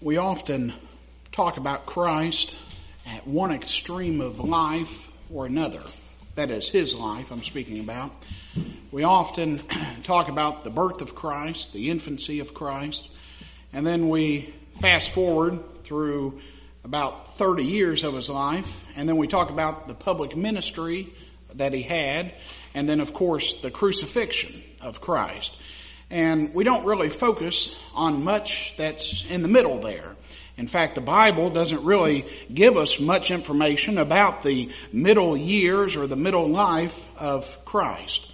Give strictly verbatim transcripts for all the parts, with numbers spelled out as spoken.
We often talk about Christ at one extreme of life or another. That is his life I'm speaking about. We often talk about the birth of Christ, the infancy of Christ, and then we fast forward through about thirty years of his life, and then we talk about the public ministry that he had, and then of course the crucifixion of Christ. And we don't really focus on much that's in the middle there. In fact, the Bible doesn't really give us much information about the middle years or the middle life of Christ.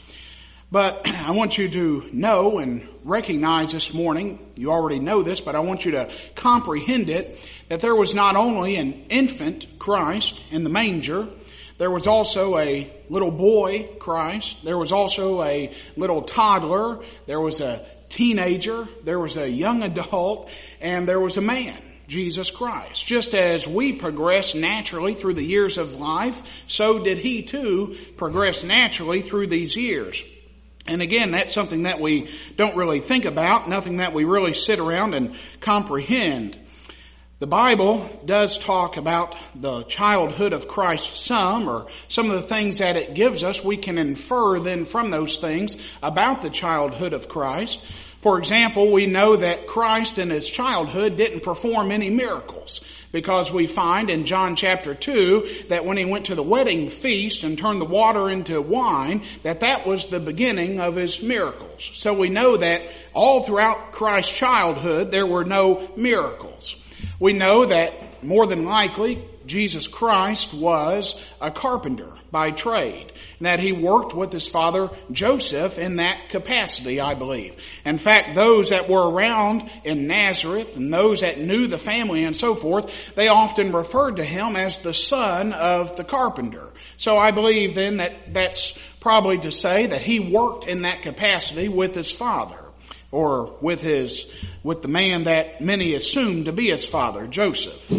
But I want you to know and recognize this morning, you already know this, but I want you to comprehend it, that there was not only an infant Christ in the manger, there was also a little boy Christ, there was also a little toddler, there was a teenager, there was a young adult, and there was a man, Jesus Christ. Just as we progress naturally through the years of life, so did he too progress naturally through these years. And again, that's something that we don't really think about, nothing that we really sit around and comprehend. The Bible does talk about the childhood of Christ some, or some of the things that it gives us. We can infer then from those things about the childhood of Christ. For example, we know that Christ in his childhood didn't perform any miracles, because we find in John chapter two that when he went to the wedding feast and turned the water into wine, that that was the beginning of his miracles. So we know that all throughout Christ's childhood there were no miracles. We know that more than likely Jesus Christ was a carpenter by trade, and that he worked with his father Joseph in that capacity, I believe. In fact, those that were around in Nazareth and those that knew the family and so forth, they often referred to him as the son of the carpenter. So I believe then that that's probably to say that he worked in that capacity with his father, or with his, with the man that many assumed to be his father, Joseph.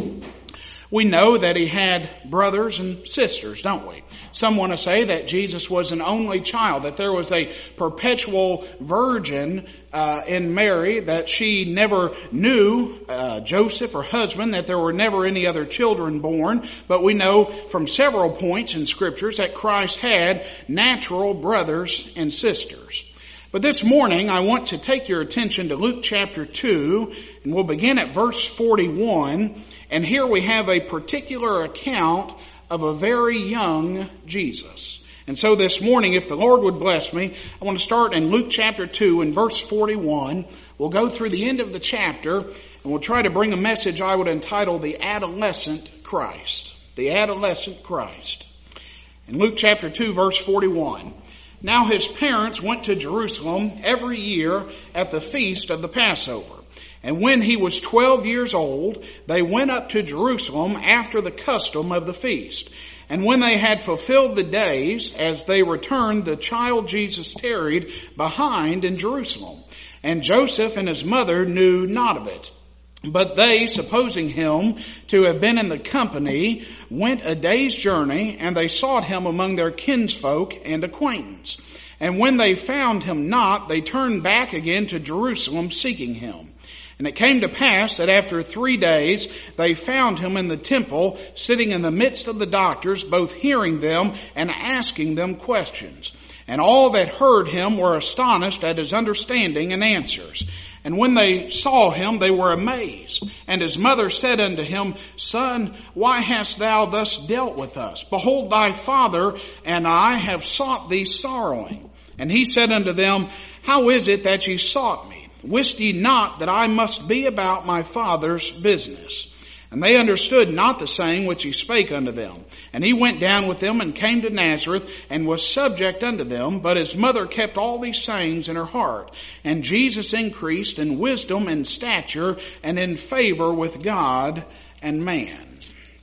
We know that he had brothers and sisters, don't we? Some want to say that Jesus was an only child, that there was a perpetual virgin uh, in Mary, that she never knew uh, Joseph, her husband, that there were never any other children born. But we know from several points in scriptures that Christ had natural brothers and sisters. But this morning, I want to take your attention to Luke chapter two, and we'll begin at verse forty-one. And here we have a particular account of a very young Jesus. And so this morning, if the Lord would bless me, I want to start in Luke chapter two and verse forty-one. We'll go through the end of the chapter, and we'll try to bring a message I would entitle The Adolescent Christ. The Adolescent Christ. In Luke chapter two, verse forty-one. Now his parents went to Jerusalem every year at the feast of the Passover. And when he was twelve years old, they went up to Jerusalem after the custom of the feast. And when they had fulfilled the days, as they returned, the child Jesus tarried behind in Jerusalem. And Joseph and his mother knew not of it. But they, supposing him to have been in the company, went a day's journey, and they sought him among their kinsfolk and acquaintance. And when they found him not, they turned back again to Jerusalem, seeking him. And it came to pass that after three days they found him in the temple, sitting in the midst of the doctors, both hearing them and asking them questions. And all that heard him were astonished at his understanding and answers. And when they saw him, they were amazed. And his mother said unto him, Son, why hast thou thus dealt with us? Behold, thy father and I have sought thee sorrowing. And he said unto them, How is it that ye sought me? Wist ye not that I must be about my father's business? And they understood not the saying which he spake unto them. And he went down with them and came to Nazareth and was subject unto them. But his mother kept all these sayings in her heart. And Jesus increased in wisdom and stature and in favor with God and man.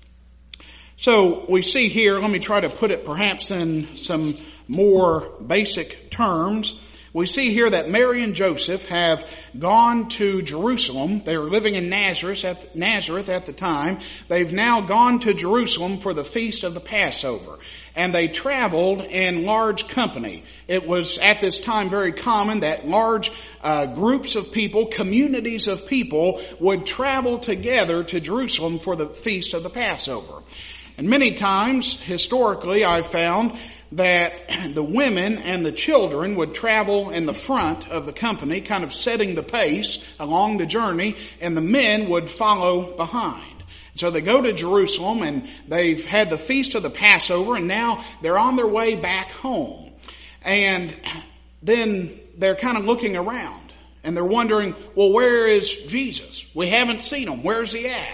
So we see here, let me try to put it perhaps in some more basic terms. We see here that Mary and Joseph have gone to Jerusalem. They were living in Nazareth at, Nazareth at the time. They've now gone to Jerusalem for the feast of the Passover. And they traveled in large company. It was at this time very common that large uh, groups of people, communities of people, would travel together to Jerusalem for the feast of the Passover. And many times, historically, I've found that the women and the children would travel in the front of the company, kind of setting the pace along the journey, and the men would follow behind. So they go to Jerusalem, and they've had the feast of the Passover, and now they're on their way back home. And then they're kind of looking around, and they're wondering, well, where is Jesus? We haven't seen him. Where's he at?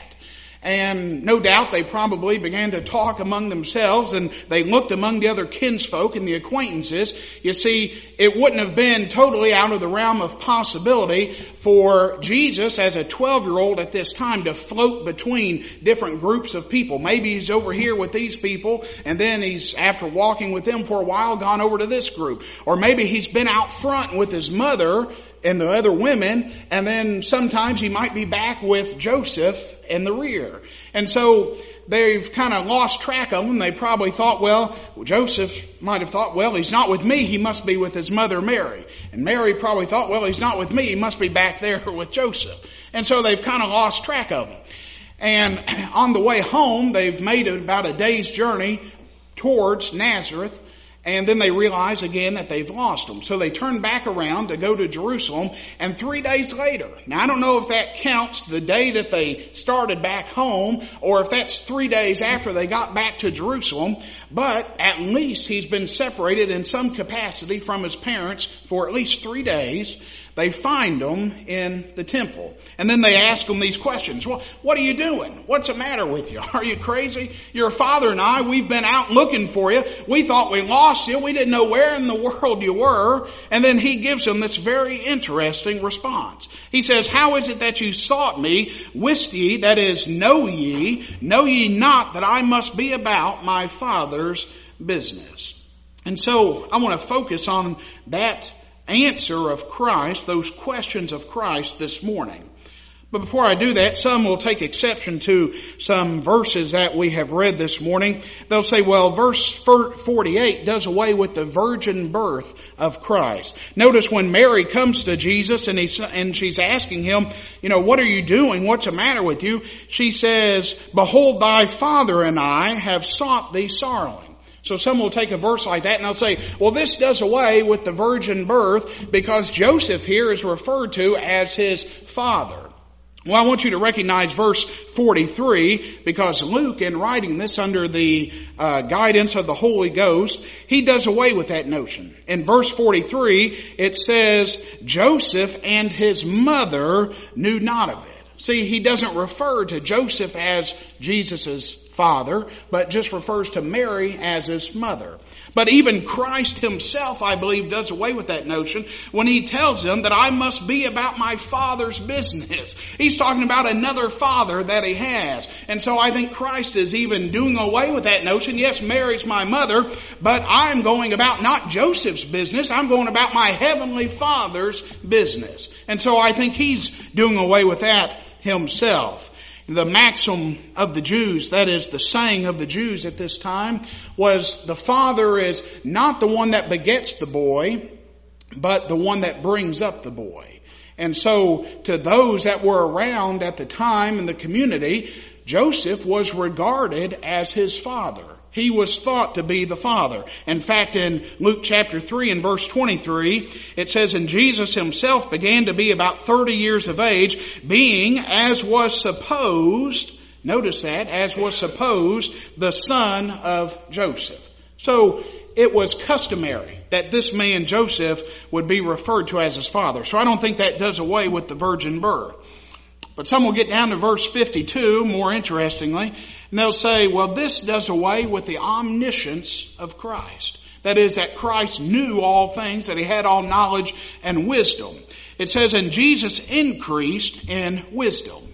And no doubt they probably began to talk among themselves, and they looked among the other kinsfolk and the acquaintances. You see, it wouldn't have been totally out of the realm of possibility for Jesus as a twelve-year-old at this time to float between different groups of people. Maybe he's over here with these people, and then he's, after walking with them for a while, gone over to this group. Or maybe he's been out front with his mother and the other women, and then sometimes he might be back with Joseph in the rear. And so they've kind of lost track of him. They probably thought, well, Joseph might have thought, well, he's not with me, he must be with his mother Mary. And Mary probably thought, well, he's not with me, he must be back there with Joseph. And so they've kind of lost track of him. And on the way home, they've made about a day's journey towards Nazareth. And then they realize again that they've lost them. So they turn back around to go to Jerusalem. And three days later, now I don't know if that counts the day that they started back home, or if that's three days after they got back to Jerusalem, but at least he's been separated in some capacity from his parents for at least three days. They find him in the temple. And then they ask him these questions. Well, what are you doing? What's the matter with you? Are you crazy? Your father and I, we've been out looking for you. We thought we lost you. We didn't know where in the world you were. And then he gives them this very interesting response. He says, how is it that you sought me? Wist ye, that is, know ye, know ye not that I must be about my Father's business? And so I want to focus on that answer of Christ, those questions of Christ this morning. But before I do that, some will take exception to some verses that we have read this morning. They'll say, well, verse forty-eight does away with the virgin birth of Christ. Notice when Mary comes to Jesus and, he, and she's asking him, you know, what are you doing? What's the matter with you? She says, behold, thy father and I have sought thee sorrowing. So some will take a verse like that and they'll say, well, this does away with the virgin birth because Joseph here is referred to as his father. Well, I want you to recognize verse forty-three because Luke, in writing this under the uh, guidance of the Holy Ghost, he does away with that notion. In verse forty-three, it says, Joseph and his mother knew not of it. See, he doesn't refer to Joseph as Jesus' father, but just refers to Mary as his mother. But even Christ himself, I believe, does away with that notion when he tells them that I must be about my Father's business. He's talking about another father that he has. And so I think Christ is even doing away with that notion. Yes, Mary's my mother, but I'm going about not Joseph's business. I'm going about my heavenly Father's business. And so I think he's doing away with that himself. The maxim of the Jews, that is the saying of the Jews at this time, was the father is not the one that begets the boy, but the one that brings up the boy. And so to those that were around at the time in the community, Joseph was regarded as his father. He was thought to be the father. In fact, in Luke chapter three and verse twenty-three, it says, and Jesus himself began to be about thirty years of age, being, as was supposed, notice that, as was supposed, the son of Joseph. So it was customary that this man Joseph would be referred to as his father. So I don't think that does away with the virgin birth. But some will get down to verse fifty-two, more interestingly, and they'll say, well, this does away with the omniscience of Christ. That is, that Christ knew all things, that he had all knowledge and wisdom. It says, and Jesus increased in wisdom.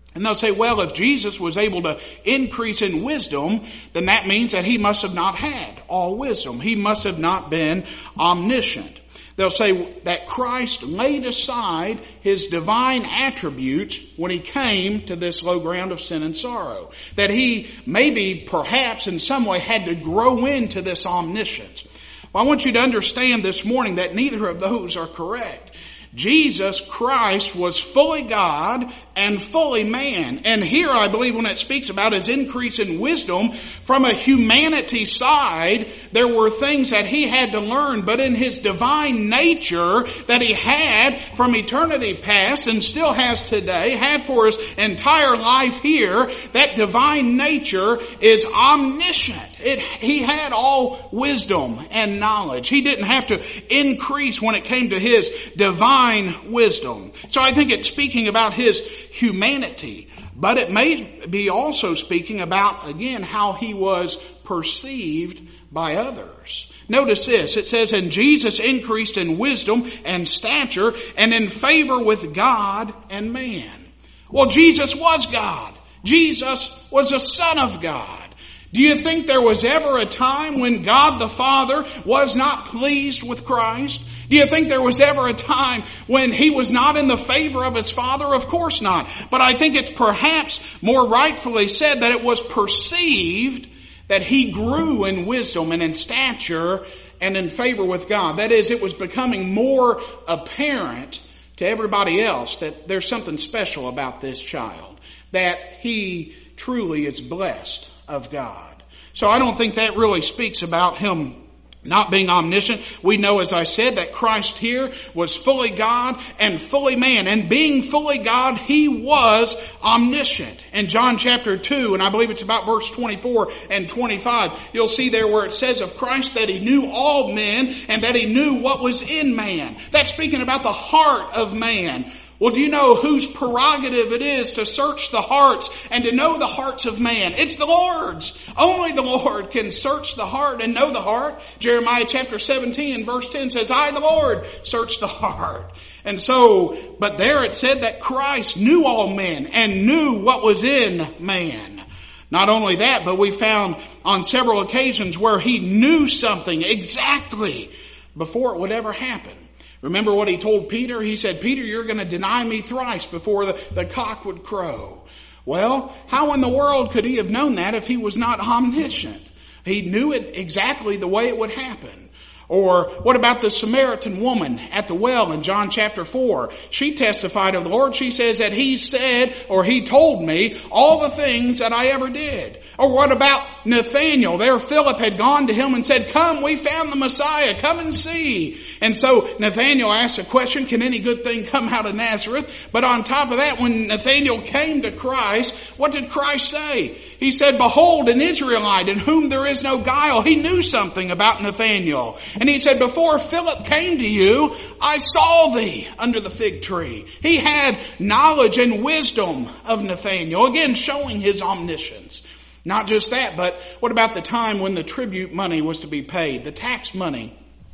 And they'll say, well, if Jesus was able to increase in wisdom, then that means that he must have not had all wisdom. He must have not been omniscient. They'll say that Christ laid aside his divine attributes when he came to this low ground of sin and sorrow. That he maybe, perhaps, in some way had to grow into this omniscience. Well, I want you to understand this morning that neither of those are correct. Jesus Christ was fully God and fully man. And here I believe when it speaks about his increase in wisdom, from a humanity side, there were things that he had to learn. But in his divine nature that he had from eternity past and still has today, had for his entire life here, that divine nature is omniscient. It, he had all wisdom and knowledge. He didn't have to increase when it came to his divine wisdom. So I think it's speaking about his humanity, but it may be also speaking about, again, how he was perceived by others. Notice this. It says, and Jesus increased in wisdom and stature and in favor with God and man. Well, Jesus was God. Jesus was a Son of God. Do you think there was ever a time when God the Father was not pleased with Christ? Do you think there was ever a time when he was not in the favor of his Father? Of course not. But I think it's perhaps more rightfully said that it was perceived that he grew in wisdom and in stature and in favor with God. That is, it was becoming more apparent to everybody else that there's something special about this child, that he truly is blessed of God. So I don't think that really speaks about him not being omniscient. We know, as I said, that Christ here was fully God and fully man. And being fully God, he was omniscient. In John chapter two, and I believe it's about verse twenty-four and twenty-five, you'll see there where it says of Christ that he knew all men and that he knew what was in man. That's speaking about the heart of man. Well, do you know whose prerogative it is to search the hearts and to know the hearts of man? It's the Lord's. Only the Lord can search the heart and know the heart. Jeremiah chapter seventeen and verse ten says, I, the Lord, search the heart. And so, but there it said that Christ knew all men and knew what was in man. Not only that, but we found on several occasions where he knew something exactly before it would ever happen. Remember what he told Peter? He said, Peter, you're going to deny me thrice before the, the cock would crow. Well, how in the world could he have known that if he was not omniscient? He knew it exactly the way it would happen. Or what about the Samaritan woman at the well in John chapter four? She testified of the Lord. She says that he said, or he told me, all the things that I ever did. Or what about Nathanael? There Philip had gone to him and said, come, we found the Messiah, come and see. And so Nathanael asked a question, can any good thing come out of Nazareth? But on top of that, when Nathanael came to Christ, what did Christ say? He said, behold, an Israelite in whom there is no guile. He knew something about Nathanael. And he said, before Philip came to you, I saw thee under the fig tree. He had knowledge and wisdom of Nathanael, again showing his omniscience. Not just that, but what about the time when the tribute money was to be paid, the tax money?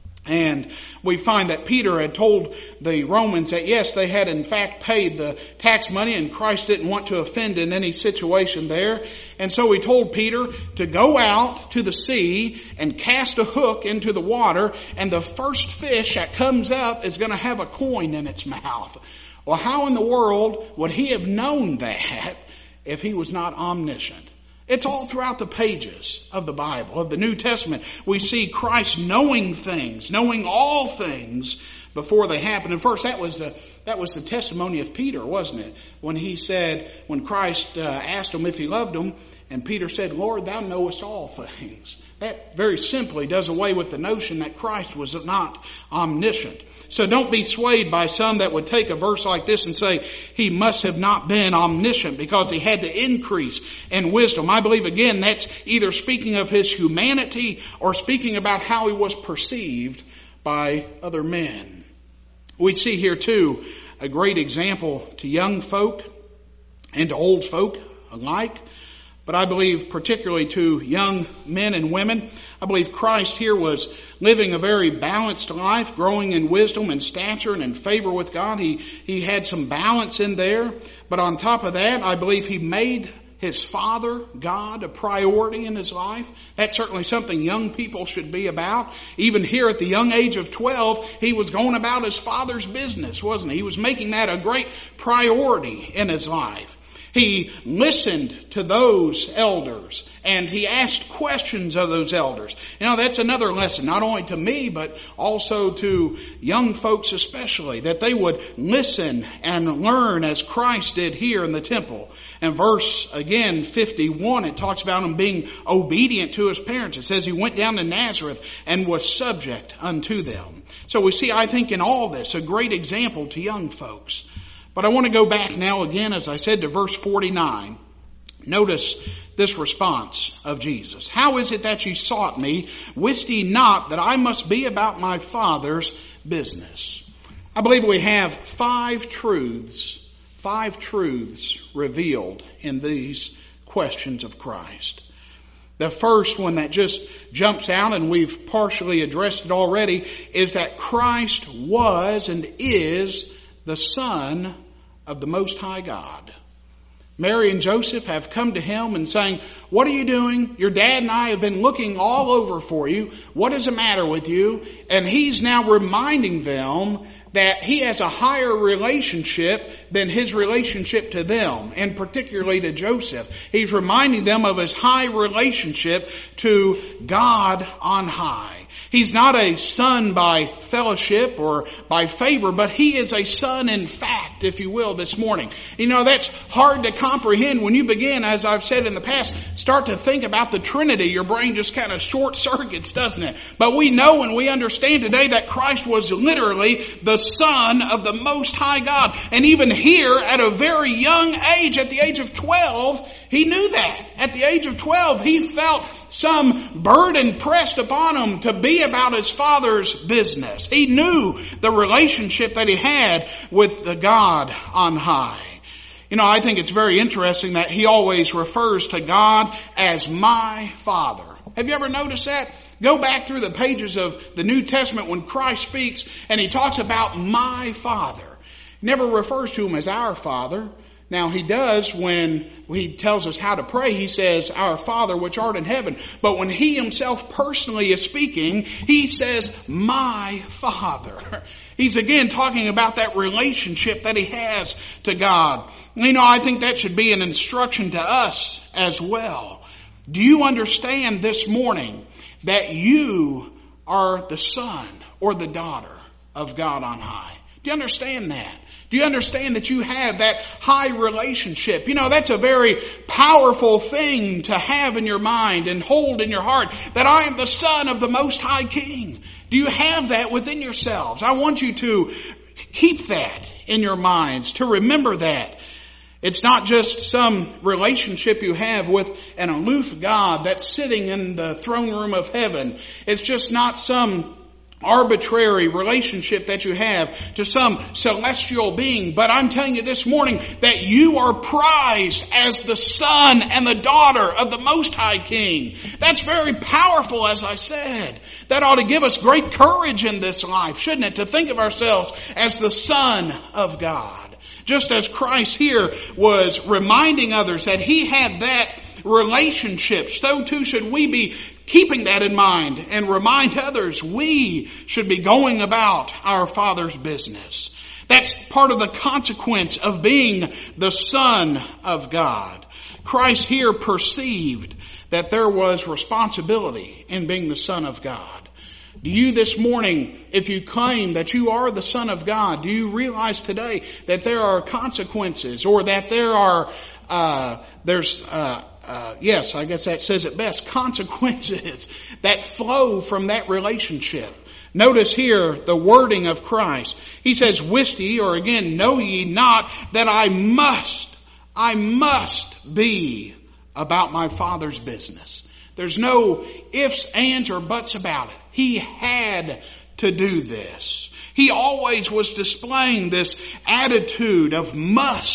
And we find that Peter had told the Romans that yes, they had in fact paid the tax money and Christ didn't want to offend in any situation there. And so he told Peter to go out to the sea and cast a hook into the water, and the first fish that comes up is going to have a coin in its mouth. Well, how in the world would he have known that if he was not omniscient? It's all throughout the pages of the Bible, of the New Testament. We see Christ knowing things, knowing all things before they happen. And first, that was the that was the testimony of Peter, wasn't it? When he said, when Christ uh, asked him if he loved him, and Peter said, Lord, thou knowest all things. That very simply does away with the notion that Christ was not omniscient. So don't be swayed by some that would take a verse like this and say he must have not been omniscient because he had to increase in wisdom. I believe, again, that's either speaking of his humanity or speaking about how he was perceived by other men. We see here, too, a great example to young folk and to old folk alike. but I believe particularly to young men and women, I believe Christ here was living a very balanced life, growing in wisdom and stature and in favor with God. He, he had some balance in there. But on top of that, I believe he made his Father, God, a priority in his life. That's certainly something young people should be about. Even here at the young age of twelve, he was going about his Father's business, wasn't he? He was making that a great priority in his life. He listened to those elders and he asked questions of those elders. You know, that's another lesson, not only to me, but also to young folks especially, that they would listen and learn as Christ did here in the temple. And verse, again, fifty-one, it talks about him being obedient to his parents. It says he went down to Nazareth and was subject unto them. So we see, I think, in all this, a great example to young folks. But I want to go back now again, as I said, to verse forty-nine. Notice this response of Jesus. How is it that ye sought me? Wist ye not that I must be about my Father's business? I believe we have five truths, five truths revealed in these questions of Christ. The first one that just jumps out, and we've partially addressed it already, is that Christ was and is the Son of the Most High God. Mary and Joseph have come to him and saying, what are you doing? Your dad and I have been looking all over for you. What is the matter with you? And he's now reminding them that he has a higher relationship than his relationship to them, and particularly to Joseph. He's reminding them of his high relationship to God on high. He's not a son by fellowship or by favor, but he is a son in fact, if you will, this morning. You know, that's hard to comprehend when you begin, as I've said in the past, start to think about the Trinity. Your brain just kind of short circuits, doesn't it? But we know and we understand today that Christ was literally the Son of the Most High God. And even here, at a very young age, at the age of twelve, he knew that. At the age of twelve, he felt some burden pressed upon him to be about his Father's business. He knew the relationship that he had with the God on high. You know, I think it's very interesting that he always refers to God as my Father. Have you ever noticed that? Go back through the pages of the New Testament when Christ speaks and he talks about my Father. He never refers to him as our Father. Now, he does when he tells us how to pray. He says, our Father which art in heaven. But when he himself personally is speaking, he says, my Father. He's again talking about that relationship that he has to God. You know, I think that should be an instruction to us as well. Do you understand this morning that you are the son or the daughter of God on high? Do you understand that? Do you understand that you have that high relationship? You know, that's a very powerful thing to have in your mind and hold in your heart, that I am the Son of the Most High King. Do you have that within yourselves? I want you to keep that in your minds, to remember that. It's not just some relationship you have with an aloof God that's sitting in the throne room of heaven. It's just not some arbitrary relationship that you have to some celestial being. But I'm telling you this morning that you are prized as the son and the daughter of the Most High King. That's very powerful, as I said. That ought to give us great courage in this life, shouldn't it? To think of ourselves as the Son of God. Just as Christ here was reminding others that he had that relationship, so too should we be keeping that in mind and remind others we should be going about our Father's business. That's part of the consequence of being the Son of God. Christ here perceived that there was responsibility in being the Son of God. Do you this morning, if you claim that you are the Son of God, do you realize today that there are consequences, or that there are, uh, there's, uh, Uh, yes, I guess that says it best, consequences that flow from that relationship. Notice here the wording of Christ. He says, wist ye, or again, know ye not that I must, I must be about my Father's business. There's no ifs, ands, or buts about it. He had to do this. He always was displaying this attitude of must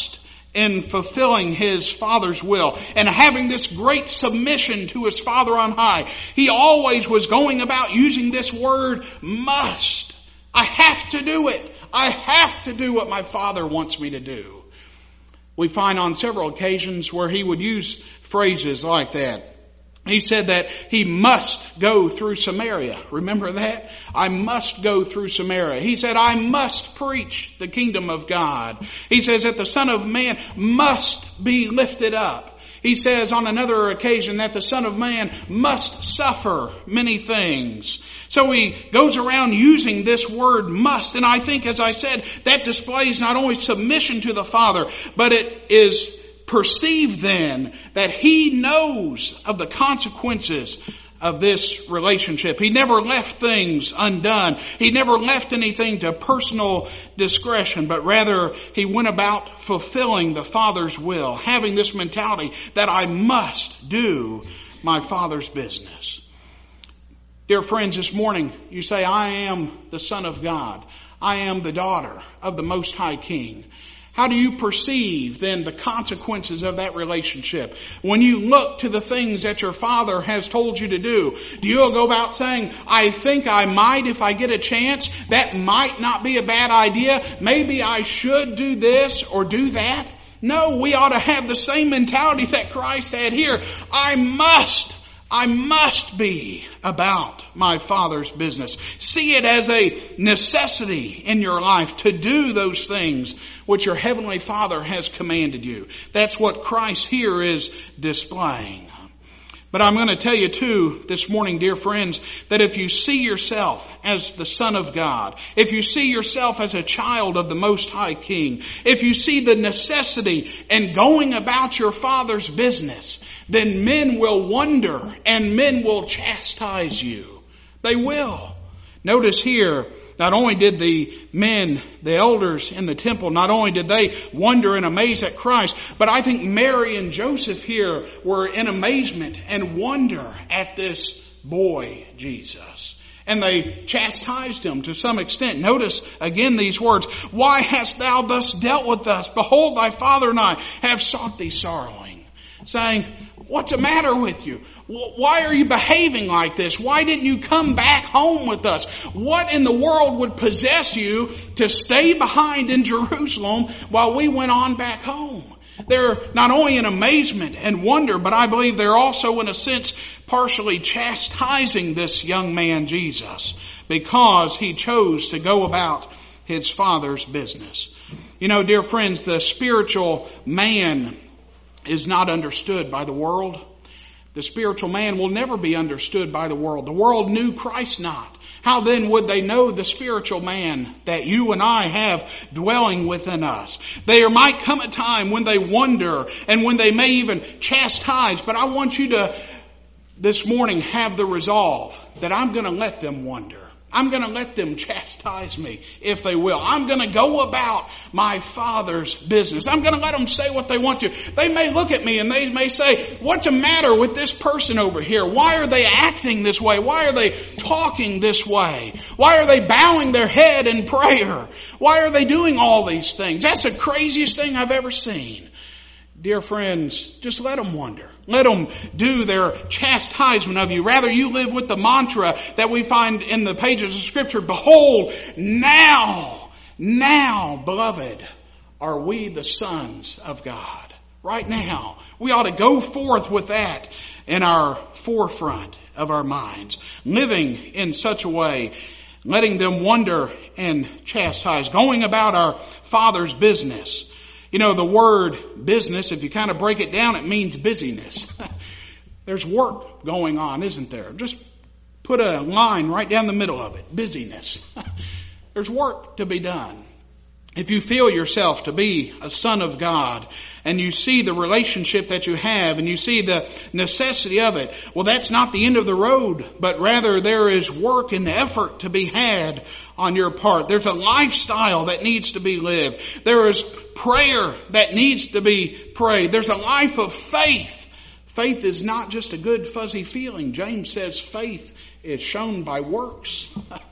in fulfilling his Father's will and having this great submission to his Father on high, he always was going about using this word must. I have to do it. I have to do what my Father wants me to do. We find on several occasions where he would use phrases like that. He said that he must go through Samaria. Remember that? I must go through Samaria. He said, I must preach the kingdom of God. He says that the Son of Man must be lifted up. He says on another occasion that the Son of Man must suffer many things. So he goes around using this word must. And I think, as I said, that displays not only submission to the Father, but it is perceive then that he knows of the consequences of this relationship. He never left things undone. He never left anything to personal discretion, but rather he went about fulfilling the Father's will, having this mentality that I must do my Father's business. Dear friends, this morning you say, I am the Son of God. I am the daughter of the Most High King. How do you perceive then the consequences of that relationship? When you look to the things that your Father has told you to do, do you go about saying, I think I might if I get a chance? That might not be a bad idea. Maybe I should do this or do that. No, we ought to have the same mentality that Christ had here. I must. I must be about my Father's business. See it as a necessity in your life to do those things which your Heavenly Father has commanded you. That's what Christ here is displaying. But I'm going to tell you too this morning, dear friends, that if you see yourself as the Son of God, if you see yourself as a child of the Most High King, if you see the necessity in going about your Father's business, then men will wonder and men will chastise you. They will. Notice here, not only did the men, the elders in the temple, not only did they wonder and amaze at Christ, but I think Mary and Joseph here were in amazement and wonder at this boy, Jesus. And they chastised him to some extent. Notice again these words, why hast thou thus dealt with us? Behold, thy father and I have sought thee sorrowing. Saying, what's the matter with you? Why are you behaving like this? Why didn't you come back home with us? What in the world would possess you to stay behind in Jerusalem while we went on back home? They're not only in amazement and wonder, but I believe they're also in a sense partially chastising this young man Jesus because he chose to go about his Father's business. You know, dear friends, the spiritual man is not understood by the world. The spiritual man will never be understood by the world. The world knew Christ not. How then would they know the spiritual man that you and I have dwelling within us? There might come a time when they wonder and when they may even chastise, but I want you to this morning have the resolve that I'm going to let them wonder. I'm going to let them chastise me if they will. I'm going to go about my Father's business. I'm going to let them say what they want to. They may look at me and they may say, what's the matter with this person over here? Why are they acting this way? Why are they talking this way? Why are they bowing their head in prayer? Why are they doing all these things? That's the craziest thing I've ever seen. Dear friends, just let them wonder. Let them do their chastisement of you. Rather, you live with the mantra that we find in the pages of Scripture. Behold, now, now, beloved, are we the sons of God. Right now. We ought to go forth with that in our forefront of our minds. Living in such a way, letting them wonder and chastise. Going about our Father's business. You know, the word business, if you kind of break it down, it means busyness. There's work going on, isn't there? Just put a line right down the middle of it. Busyness. There's work to be done. If you feel yourself to be a son of God and you see the relationship that you have and you see the necessity of it, well, that's not the end of the road, but rather there is work and effort to be had on your part. There's a lifestyle that needs to be lived. There is prayer that needs to be prayed. There's a life of faith. Faith is not just a good fuzzy feeling. James says faith is shown by works.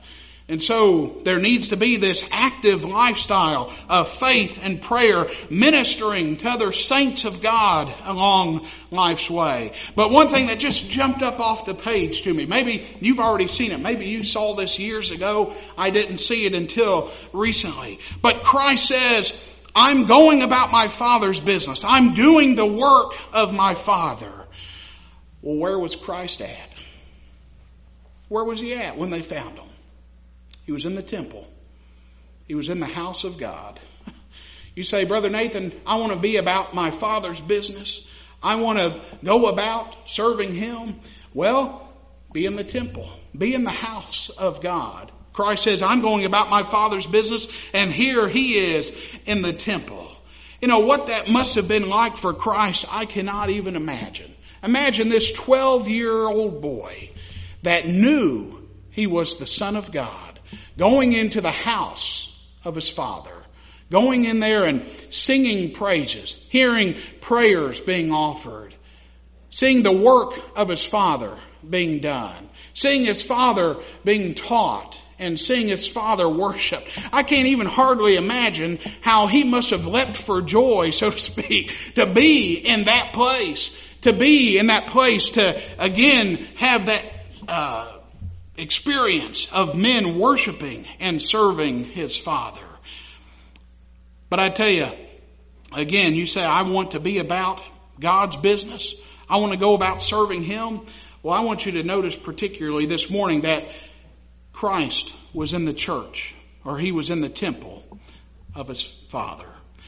And so there needs to be this active lifestyle of faith and prayer, ministering to other saints of God along life's way. But one thing that just jumped up off the page to me, maybe you've already seen it, maybe you saw this years ago, I didn't see it until recently. But Christ says, I'm going about my Father's business. I'm doing the work of my Father. Well, where was Christ at? Where was he at when they found him? He was in the temple. He was in the house of God. You say, Brother Nathan, I want to be about my Father's business. I want to go about serving him. Well, be in the temple. Be in the house of God. Christ says, I'm going about my Father's business, and here he is in the temple. You know, what that must have been like for Christ, I cannot even imagine. Imagine this twelve-year-old boy that knew he was the Son of God, going into the house of his Father, going in there and singing praises, hearing prayers being offered, seeing the work of his Father being done, seeing his Father being taught, and seeing his Father worshiped. I can't even hardly imagine how he must have leapt for joy, so to speak, to be in that place, to be in that place, to again have that uh experience of men worshiping and serving his Father. But I tell you, again, you say, I want to be about God's business. I want to go about serving him. Well, I want you to notice particularly this morning that Christ was in the church, or he was in the temple of his Father.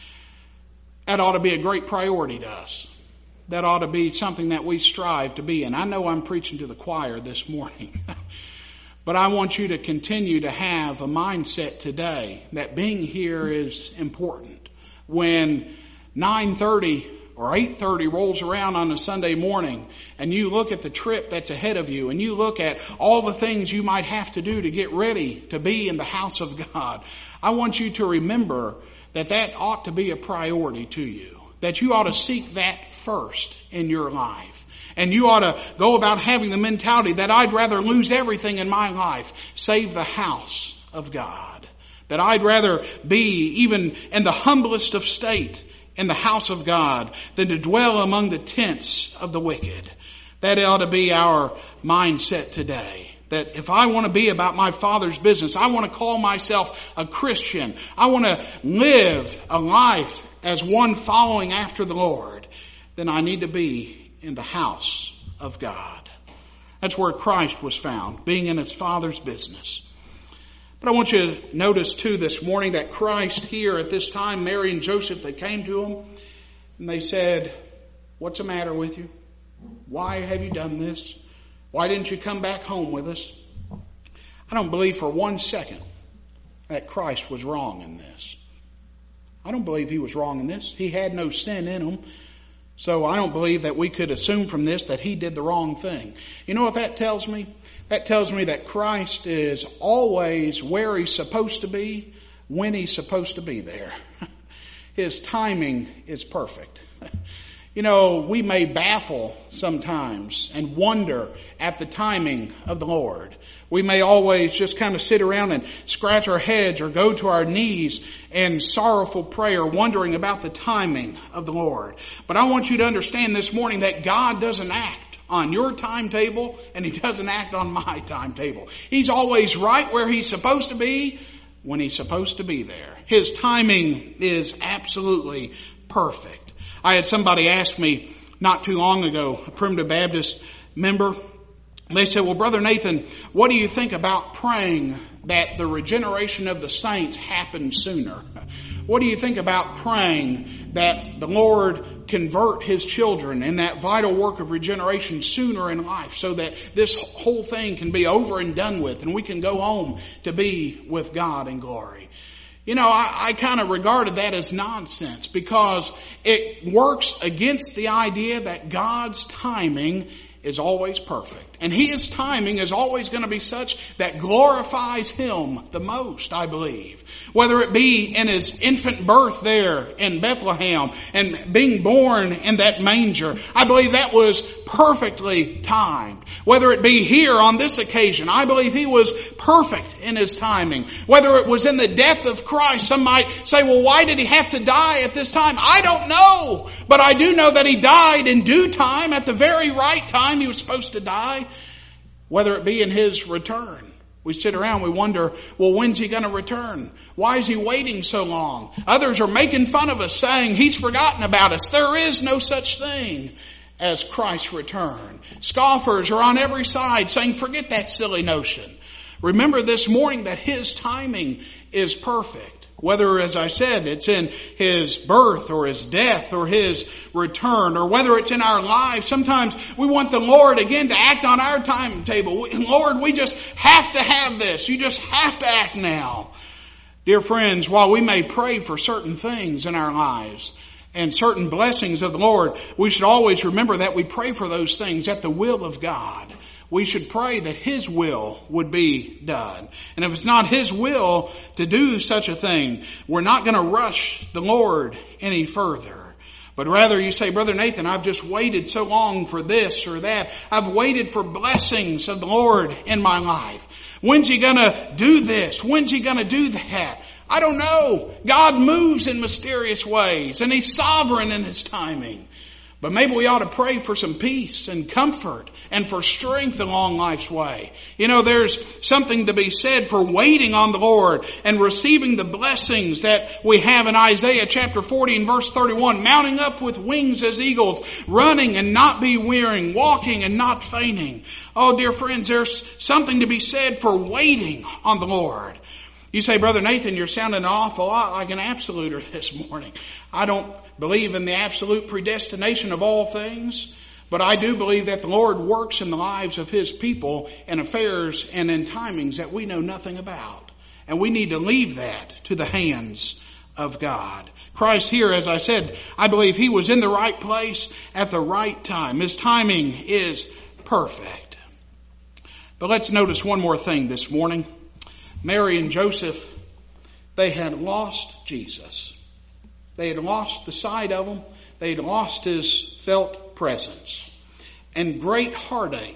That ought to be a great priority to us. That ought to be something that we strive to be in. I know I'm preaching to the choir this morning. But I want you to continue to have a mindset today that being here is important. When nine thirty or eight thirty rolls around on a Sunday morning and you look at the trip that's ahead of you and you look at all the things you might have to do to get ready to be in the house of God, I want you to remember that that ought to be a priority to you. That you ought to seek that first in your life. And you ought to go about having the mentality that I'd rather lose everything in my life save the house of God. That I'd rather be even in the humblest of state in the house of God than to dwell among the tents of the wicked. That ought to be our mindset today. That if I want to be about my Father's business, I want to call myself a Christian. I want to live a life as one following after the Lord, then I need to be in the house of God. That's where Christ was found, being in his Father's business. But I want you to notice too this morning that Christ here at this time, Mary and Joseph, they came to him and they said, what's the matter with you? Why have you done this? Why didn't you come back home with us? I don't believe for one second that Christ was wrong in this. I don't believe he was wrong in this. He had no sin in him. So I don't believe that we could assume from this that he did the wrong thing. You know what that tells me? That tells me that Christ is always where he's supposed to be, when he's supposed to be there. His timing is perfect. You know, we may baffle sometimes and wonder at the timing of the Lord. We may always just kind of sit around and scratch our heads or go to our knees in sorrowful prayer, wondering about the timing of the Lord. But I want you to understand this morning that God doesn't act on your timetable and he doesn't act on my timetable. He's always right where he's supposed to be when he's supposed to be there. His timing is absolutely perfect. I had somebody ask me not too long ago, a Primitive Baptist member. They said, well, Brother Nathan, what do you think about praying that the regeneration of the saints happen sooner? What do you think about praying that the Lord convert his children in that vital work of regeneration sooner in life so that this whole thing can be over and done with and we can go home to be with God in glory? You know, I, I kind of regarded that as nonsense because it works against the idea that God's timing is always perfect. And His timing is always going to be such that glorifies Him the most, I believe. Whether it be in His infant birth there in Bethlehem and being born in that manger, I believe that was perfectly timed. Whether it be here on this occasion, I believe He was perfect in His timing. Whether it was in the death of Christ, some might say, well, why did He have to die at this time? I don't know. But I do know that He died in due time, at the very right time He was supposed to die. Whether it be in His return. We sit around, we wonder, well, when's He going to return? Why is He waiting so long? Others are making fun of us, saying He's forgotten about us. There is no such thing as Christ's return. Scoffers are on every side saying, forget that silly notion. Remember this morning that His timing is perfect. Whether, as I said, it's in His birth or His death or His return, or whether it's in our lives. Sometimes we want the Lord again to act on our timetable. Lord, we just have to have this. You just have to act now. Dear friends, while we may pray for certain things in our lives and certain blessings of the Lord, we should always remember that we pray for those things at the will of God. We should pray that His will would be done. And if it's not His will to do such a thing, we're not going to rush the Lord any further. But rather you say, Brother Nathan, I've just waited so long for this or that. I've waited for blessings of the Lord in my life. When's He going to do this? When's He going to do that? I don't know. God moves in mysterious ways, and He's sovereign in His timing. But maybe we ought to pray for some peace and comfort and for strength along life's way. You know, there's something to be said for waiting on the Lord and receiving the blessings that we have in Isaiah chapter forty and verse thirty-one. Mounting up with wings as eagles, running and not be weary, walking and not fainting. Oh, dear friends, there's something to be said for waiting on the Lord. You say, Brother Nathan, you're sounding an awful lot like an absoluter this morning. I don't believe in the absolute predestination of all things, but I do believe that the Lord works in the lives of His people in affairs and in timings that we know nothing about. And we need to leave that to the hands of God. Christ here, as I said, I believe He was in the right place at the right time. His timing is perfect. But let's notice one more thing this morning. Mary and Joseph, they had lost Jesus. They had lost the sight of Him. They had lost His felt presence. And great heartache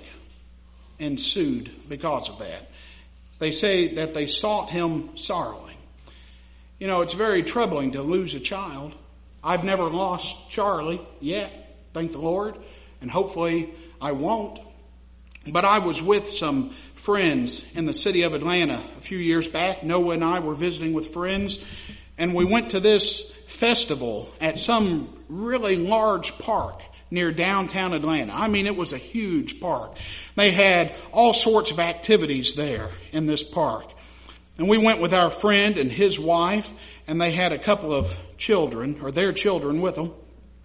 ensued because of that. They say that they sought Him sorrowing. You know, it's very troubling to lose a child. I've never lost Charlie yet, thank the Lord, and hopefully I won't. But I was with some friends in the city of Atlanta a few years back. Noah and I were visiting with friends, and we went to this festival at some really large park near downtown Atlanta. I mean, it was a huge park. They had all sorts of activities there in this park. And we went with our friend and his wife, and they had a couple of children, or their children with them.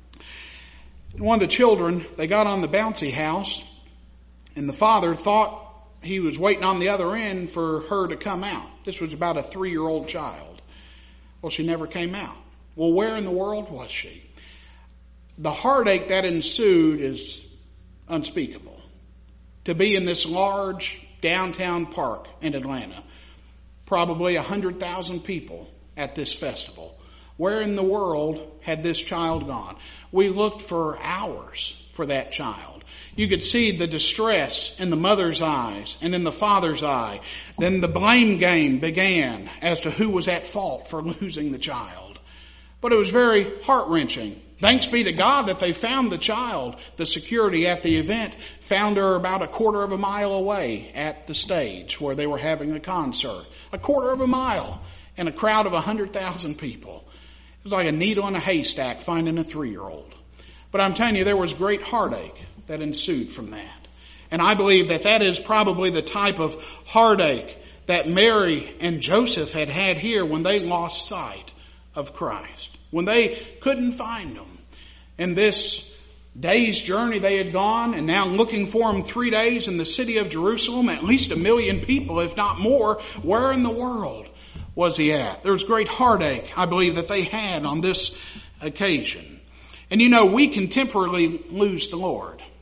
And one of the children, they got on the bouncy house, and the father thought he was waiting on the other end for her to come out. This was about a three-year-old child. Well, she never came out. Well, where in the world was she? The heartache that ensued is unspeakable. To be in this large downtown park in Atlanta, probably one hundred thousand people at this festival. Where in the world had this child gone? We looked for hours for that child. You could see the distress in the mother's eyes and in the father's eye. Then the blame game began as to who was at fault for losing the child. But it was very heart-wrenching. Thanks be to God that they found the child. The security at the event found her about a quarter of a mile away at the stage where they were having a concert. A quarter of a mile in a crowd of one hundred thousand people. It was like a needle in a haystack finding a three-year-old. But I'm telling you, there was great heartache that ensued from that. And I believe that that is probably the type of heartache that Mary and Joseph had had here when they lost sight of Christ. When they couldn't find Him. In this day's journey they had gone, and now looking for Him three days in the city of Jerusalem, at least a million people, if not more, where in the world was He at? There was great heartache, I believe, that they had on this occasion. And you know, we can temporarily lose the Lord.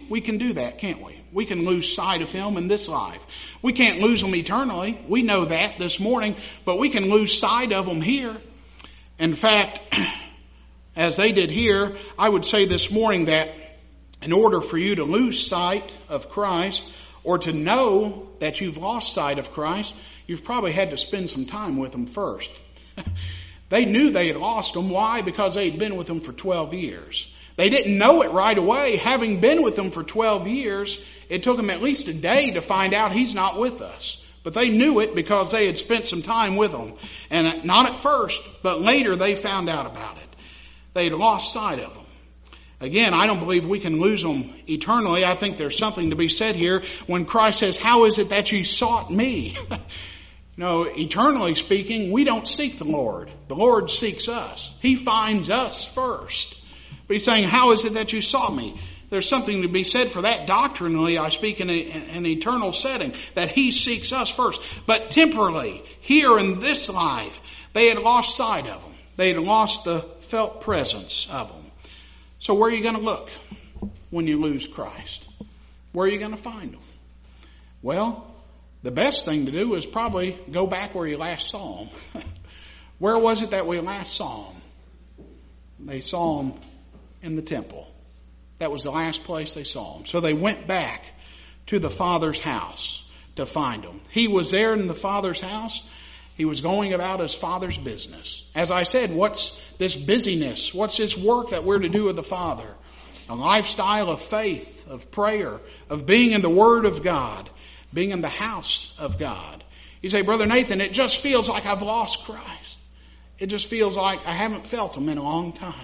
we can do that, can't we? We can lose sight of Him in this life. We can't lose Him eternally. We know that this morning, but we can lose sight of Him here. In fact, as they did here, I would say this morning that in order for you to lose sight of Christ, or to know that you've lost sight of Christ, you've probably had to spend some time with Him first. They knew they had lost Him. Why? Because they had been with Him for twelve years. They didn't know it right away. Having been with Him for twelve years, it took them at least a day to find out He's not with us. But they knew it because they had spent some time with Him. And not at first, but later they found out about it. They had lost sight of Him. Again, I don't believe we can lose Him eternally. I think there's something to be said here when Christ says, how is it that you sought me? No, eternally speaking, we don't seek the Lord. The Lord seeks us. He finds us first. But He's saying, how is it that you sought me? There's something to be said for that doctrinally. I speak in a, an eternal setting, that He seeks us first. But temporally, here in this life, they had lost sight of Him. They had lost the felt presence of Him. So where are you going to look when you lose Christ? Where are you going to find Him? Well, the best thing to do is probably go back where you last saw Him. Where was it that we last saw Him? They saw Him in the temple. That was the last place they saw Him. So they went back to the Father's house to find Him. He was there in the Father's house. He was going about His Father's business. As I said, what's this busyness? What's this work that we're to do with the Father? A lifestyle of faith, of prayer, of being in the Word of God, being in the house of God. You say, Brother Nathan, it just feels like I've lost Christ. It just feels like I haven't felt Him in a long time.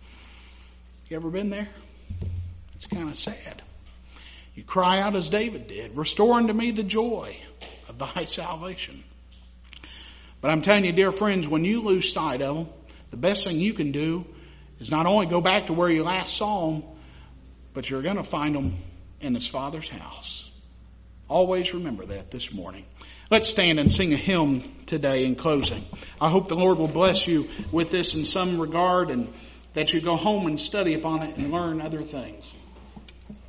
You ever been there? It's kind of sad. You cry out as David did, restore unto me the joy of thy salvation. But I'm telling you, dear friends, when you lose sight of Him, the best thing you can do is not only go back to where you last saw Him, but you're going to find Him in His Father's house. Always remember that this morning. Let's stand and sing a hymn today in closing. I hope the Lord will bless you with this in some regard, and that you go home and study upon it and learn other things.